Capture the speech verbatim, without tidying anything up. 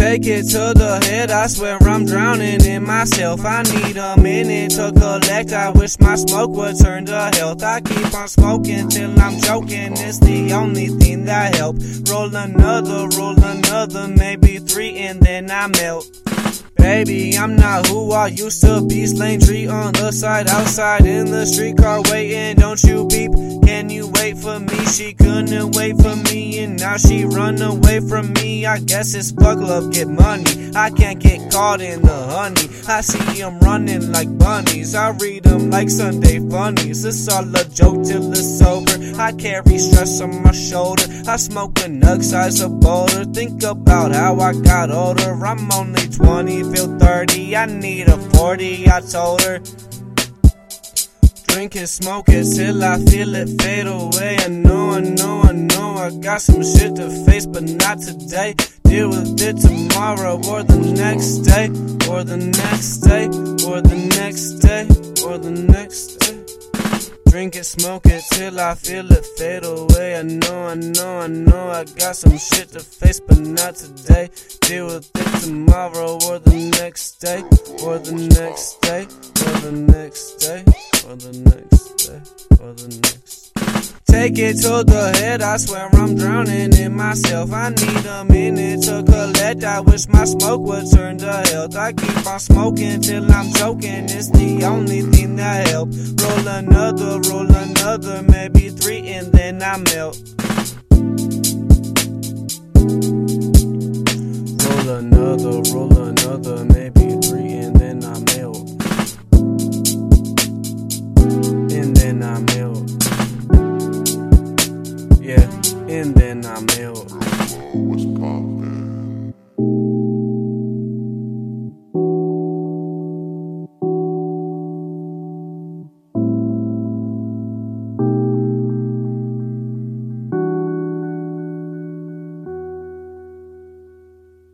Take it to the head, I swear I'm drowning in myself. I need a minute to collect, I wish my smoke would turn to health. I keep on smoking till I'm choking, it's the only thing that help. Roll another, roll another, maybe three and then I melt. Baby, I'm not who I used to be. Slain tree on the side, outside in the streetcar waiting. Don't you beep? Can you wait for me? She couldn't wait for me, and now she run away from me. I guess it's fuck love, get money. I can't get caught in the honey. I see them running like bunnies. I read them like Sunday funnies. It's all a joke till it's sober. I carry stress on my shoulder. I smoke a nug size of boulder. Think about how I got older. I'm only twenty, feel thirty. I need a forty, I told her. Drink and smoke it till I feel it fade away. I know, I know, I know I got some shit to face, but not today. Deal with it tomorrow or the next day, or the next day, or the next day, or the next day. Drink it, smoke it till I feel it fade away. I know, I know, I know I got some shit to face, but not today. Deal with it tomorrow or the next day, or the next day, or the next day, or the next day, or the next day. Take it to the head, I swear I'm drowning in myself. I need a minute to collect, I wish my smoke would turn to health. I keep on smoking till I'm choking, it's the only thing that help. Roll another, roll another, maybe three and then I melt. Roll another, roll another, maybe three and then I melt. And then I melt.